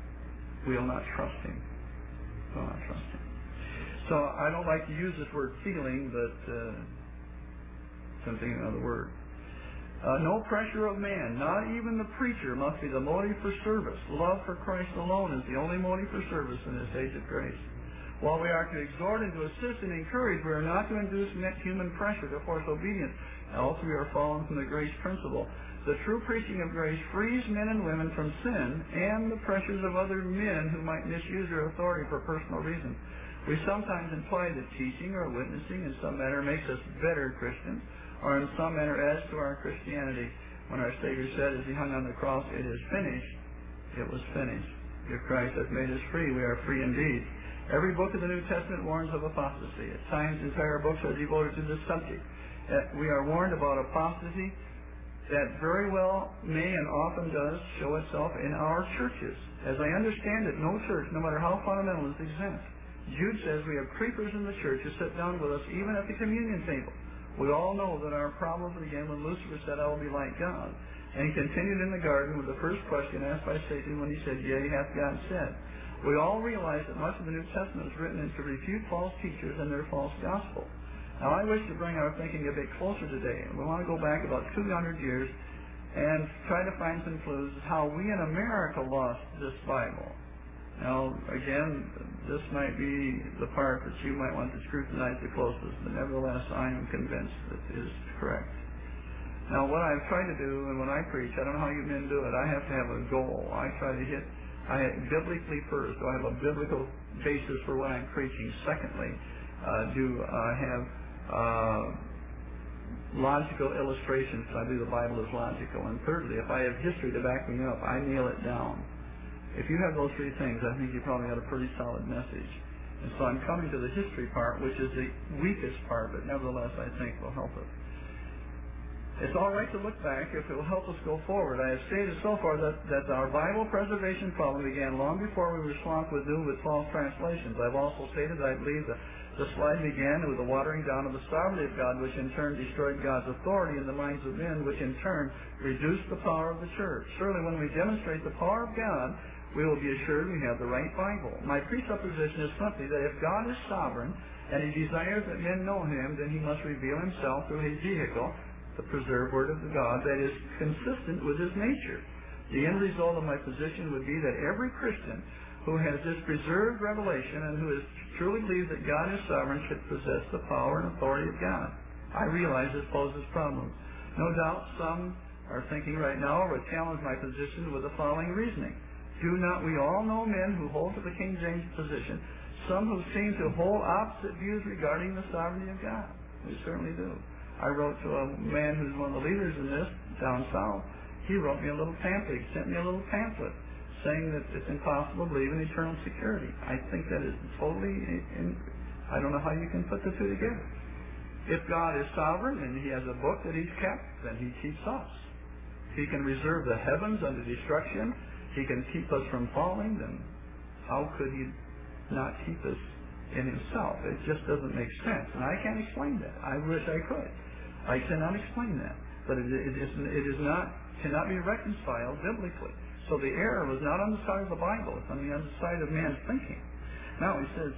we will not trust Him. We will not trust Him. So I don't like to use this word feeling, but uh, something another word. Uh, no pressure of man, not even the preacher, must be the motive for service. Love for Christ alone is the only motive for service in this age of grace. While we are to exhort and to assist and encourage, we are not to induce human pressure to force obedience, else we are fallen from the grace principle. The true preaching of grace frees men and women from sin and the pressures of other men who might misuse their authority for personal reasons. We sometimes imply that teaching or witnessing in some manner makes us better Christians, or in some manner adds to our Christianity. When our Savior said as He hung on the cross, "It is finished," it was finished. If Christ hath made us free, we are free indeed. Every book of the New Testament warns of apostasy. At times, entire books are devoted to this subject. Uh, we are warned about apostasy that very well may and often does show itself in our churches. As I understand it, no church, no matter how fundamental, is exempt. Jude says we have creepers in the church who sit down with us even at the communion table. We all know that our problem began when Lucifer said, "I will be like God." And he continued in the garden with the first question asked by Satan when he said, "Yea, hath God said?" We all realize that much of the New Testament is written in to refute false teachers and their false gospel. Now, I wish to bring our thinking a bit closer today. We want to go back about two hundred years and try to find some clues how we in America lost this Bible. Now, again, this might be the part that you might want to scrutinize the closest, but nevertheless, I am convinced that it is correct. Now, what I've tried to do, and when I preach, I don't know how you men do it, I have to have a goal. I try to hit, I biblically first, do I have a biblical basis for what I'm preaching? Secondly, uh, do I have uh, logical illustrations? I believe the Bible is logical. And thirdly, if I have history to back me up, I nail it down. If you have those three things, I think you probably got a pretty solid message. And so I'm coming to the history part, which is the weakest part, but nevertheless I think will help us. It's all right to look back if it will help us go forward. I have stated so far that, that our Bible preservation problem began long before we were swamped with new with false translations. I've also stated that I believe that the slide began with the watering down of the sovereignty of God, which in turn destroyed God's authority in the minds of men, which in turn reduced the power of the church. Surely when we demonstrate the power of God, we will be assured we have the right Bible. My presupposition is simply that if God is sovereign and He desires that men know Him, then He must reveal Himself through His vehicle, the preserved Word of God, that is consistent with His nature. The end result of my position would be that every Christian who has this preserved revelation and who is truly believes that God is sovereign should possess the power and authority of God. I realize this poses problems. No doubt some are thinking right now or would challenge my position with the following reasoning. Do not we all know men who hold to the King James position, some who seem to hold opposite views regarding the sovereignty of God? We certainly do. I wrote to a man who's one of the leaders in this down south. He wrote me a little pamphlet. He sent me a little pamphlet saying that it's impossible to believe in eternal security. I think that is totally, in, I don't know how you can put the two together. If God is sovereign and He has a book that He's kept, then He keeps us. He can reserve the heavens unto destruction. He can keep us from falling. Then how could He not keep us in Himself? It just doesn't make sense. And I can't explain that. I wish I could. I cannot explain that. But it, it, is, it is not, cannot be reconciled biblically. So the error was not on the side of the Bible. It's on the other side of man's thinking. Now he says,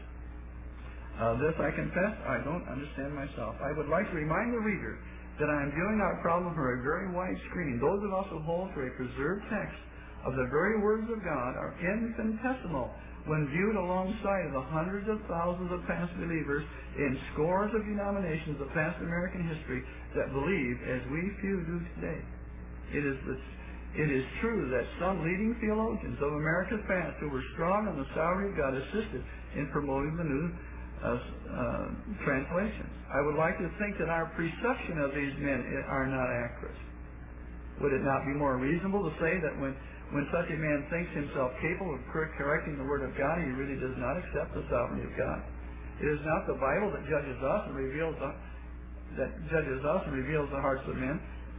uh, this I confess, I don't understand myself. I would like to remind the reader that I am viewing our problem from a very wide screen. Those of us who hold to a preserved text of the very words of God are infinitesimal when viewed alongside of the hundreds of thousands of past believers in scores of denominations of past American history that believe as we few do today. It is, it is true that some leading theologians of America's past who were strong on the sovereignty of God assisted in promoting the new uh, uh, translations. I would like to think that our perception of these men are not accurate. Would it not be more reasonable to say that when When such a man thinks himself capable of correcting the Word of God, he really does not accept the sovereignty of God? It is not the Bible that judges us and reveals the, that judges us and reveals the hearts of men.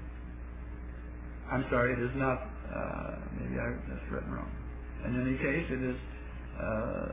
I'm sorry, it is not. Uh, maybe I that's written wrong. In any case, it is uh,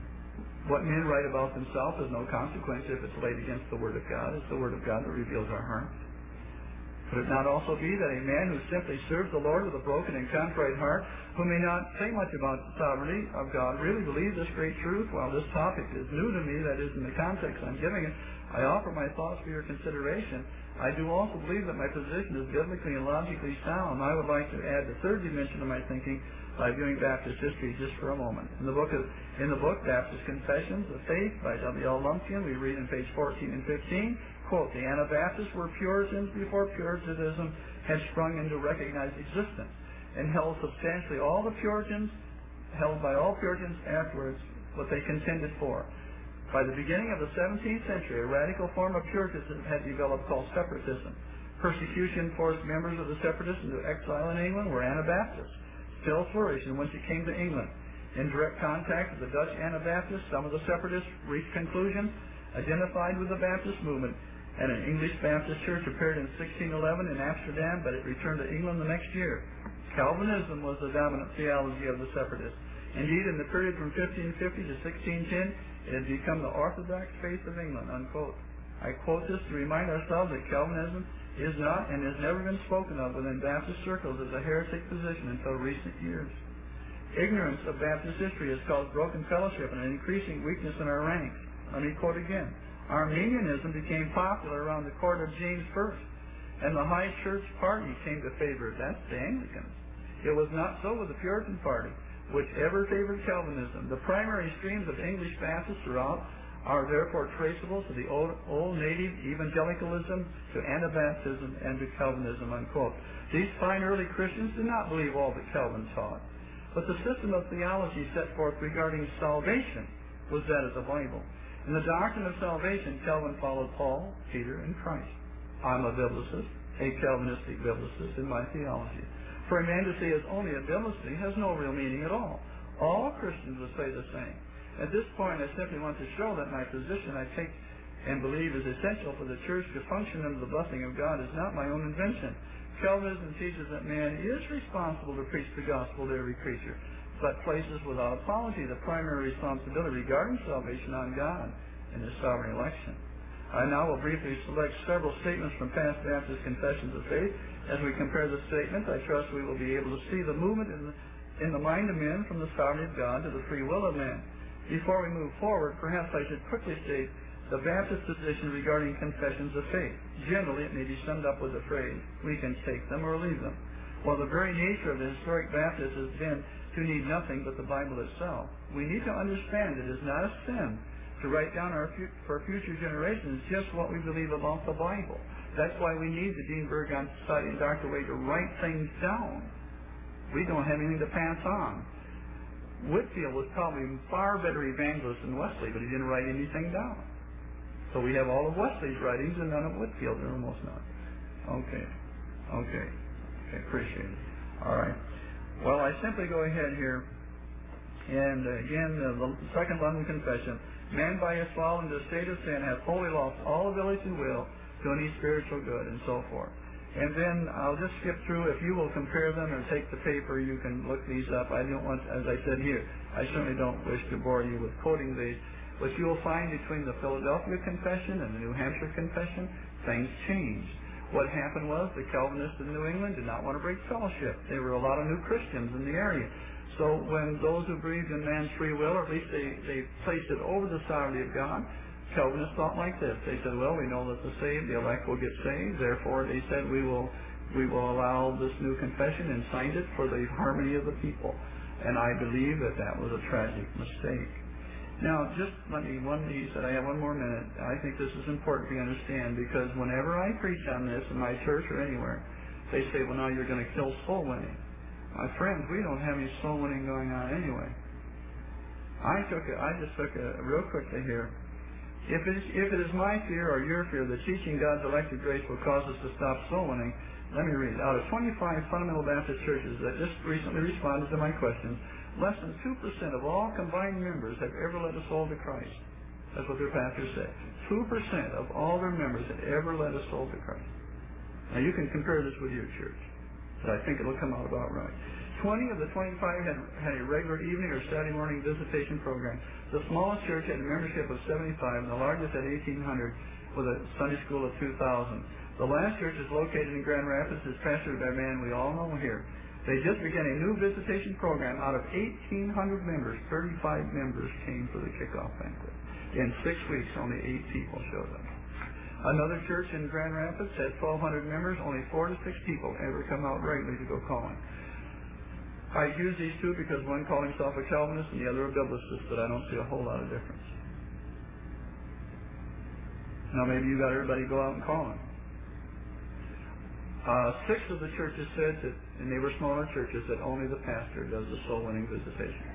what men write about themselves has no consequence if it's laid against the Word of God. It's the Word of God that reveals our hearts. Could it not also be that a man who simply serves the Lord with a broken and contrite heart, who may not say much about the sovereignty of God, really believes this great truth? While this topic is new to me, that is, in the context I'm giving it, I offer my thoughts for your consideration. I do also believe that my position is biblically and logically sound. I would like to add the third dimension of my thinking by viewing Baptist history just for a moment. In the book of, in the book Baptist Confessions of Faith by W L Lumpkin, we read in page fourteen and fifteen, quote, the Anabaptists were Puritans before Puritanism had sprung into recognized existence, and held substantially all the Puritans, held by all Puritans afterwards, what they contended for. By the beginning of the seventeenth century, a radical form of Puritanism had developed called separatism. Persecution forced members of the separatists into exile in England, where Anabaptists still flourished, and once it came to England, in direct contact with the Dutch Anabaptists, some of the separatists reached conclusions identified with the Baptist movement, and an English Baptist church appeared in sixteen eleven in Amsterdam, but it returned to England the next year. Calvinism was the dominant theology of the separatists. Indeed, in the period from fifteen fifty to sixteen ten, it had become the orthodox faith of England, unquote. I quote this to remind ourselves that Calvinism is not and has never been spoken of within Baptist circles as a heretic position until recent years. Ignorance of Baptist history has caused broken fellowship and an increasing weakness in our ranks. Let me quote again. Arminianism became popular around the court of James the First, and the High Church party came to favor it. That's the Anglicans. It was not so with the Puritan party, which ever favored Calvinism. The primary streams of English Baptists throughout are therefore traceable to the old, old native evangelicalism, to Anabaptism, and to Calvinism, unquote. These fine early Christians did not believe all that Calvin taught, but the system of theology set forth regarding salvation was that of the Bible. In the doctrine of salvation, Calvin followed Paul, Peter, and Christ. I'm a biblicist, a Calvinistic biblicist in my theology. For a man to say it's only a biblicity has no real meaning at all. All Christians would say the same. At this point, I simply want to show that my position I take and believe is essential for the church to function under the blessing of God is not my own invention. Calvinism teaches that man is responsible to preach the gospel to every creature, but places without apology the primary responsibility regarding salvation on God and His sovereign election. I now will briefly select several statements from past Baptist confessions of faith. As we compare the statements, I trust we will be able to see the movement in the, in the mind of men from the sovereignty of God to the free will of man. Before we move forward, perhaps I should quickly state the Baptist position regarding confessions of faith. Generally, it may be summed up with the phrase, we can take them or leave them. While the very nature of the historic Baptist has been to need nothing but the Bible itself, we need to understand it is not a sin to write down our for future generations just what we believe about the Bible. That's why we need the Dean Burgon Society and Doctor Wade to write things down. We don't have anything to pass on. Whitfield was probably a far better evangelist than Wesley, but he didn't write anything down. So we have all of Wesley's writings and none of Whitfield's, or almost none. Okay. Okay. Okay, appreciate it. All right. Well, I simply go ahead here, and uh, again, uh, the Second London Confession. Man by his fall into a state of sin hath wholly lost all ability to will to any spiritual good, and so forth. And then I'll just skip through. If you will compare them or take the paper, you can look these up. I don't want, as I said here, I certainly don't wish to bore you with quoting these. But you will find between the Philadelphia Confession and the New Hampshire Confession, things changed. What happened was the Calvinists in New England did not want to break fellowship. There were a lot of new Christians in the area. So when those who believed in man's free will, or at least they, they placed it over the sovereignty of God, Calvinists thought like this. They said, well, we know that the saved, the elect will get saved. Therefore, they said, we will we will allow this new confession and signed it for the harmony of the people. And I believe that that was a tragic mistake. Now, just let me, one he said, I have one more minute. I think this is important for you to understand, because whenever I preach on this in my church or anywhere, they say, well, now you're going to kill soul winning. My friends, we don't have any soul winning going on anyway. I took it, I just took it real quickly here. If it, is, if it is my fear or your fear that teaching God's elected grace will cause us to stop soul winning, let me read. Out of twenty-five fundamental Baptist churches that just recently responded to my questions, less than two percent of all combined members have ever led a soul to Christ. That's what their pastor said. two percent of all their members have ever led a soul to Christ. Now you can compare this with your church, but I think it'll come out about right. twenty of the twenty-five had, had a regular evening or Saturday morning visitation program. The smallest church had a membership of seventy-five, and the largest had eighteen hundred, with a Sunday school of two thousand. The last church is located in Grand Rapids. It's pastored by a man we all know here. They just began a new visitation program. Out of eighteen hundred members, thirty-five members came for the kickoff banquet. In six weeks, only eight people showed up. Another church in Grand Rapids had twelve hundred members. Only four to six people ever come out regularly to go calling. I use these two because one called himself a Calvinist and the other a Biblicist, but I don't see a whole lot of difference. Now maybe you got everybody go out and call them. Uh, six of the churches said that, and they were smaller churches, that only the pastor does the soul winning visitation.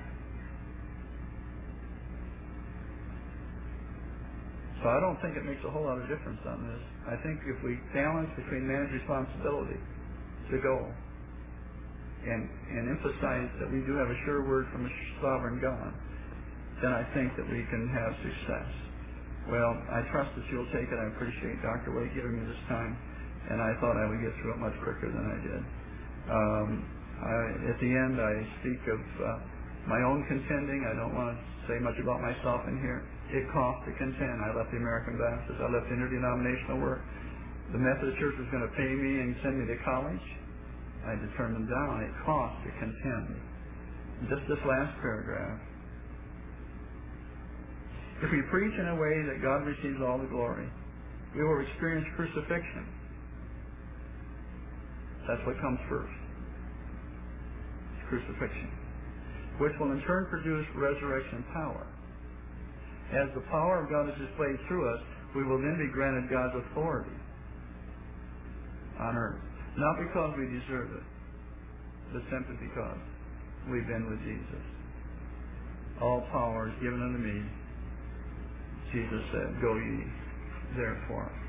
So I don't think it makes a whole lot of difference on this. I think if we balance between man's responsibility to go and, and emphasize that we do have a sure word from a sovereign God, then I think that we can have success. Well, I trust that you'll take it. I appreciate Doctor Wade giving me this time, and I thought I would get through it much quicker than I did. Um, I, at the end, I speak of uh, my own contending. I don't want to say much about myself in here. It cost to contend. I left the American Baptist. I left interdenominational work. The Methodist Church was going to pay me and send me to college. I determined down. It cost to contend. Just this last paragraph. If we preach in a way that God receives all the glory, we will experience crucifixion. That's what comes first. Crucifixion. Which will in turn produce resurrection power. As the power of God is displayed through us, we will then be granted God's authority on earth. Not because we deserve it, but simply because we've been with Jesus. All power is given unto me. Jesus said, go ye therefore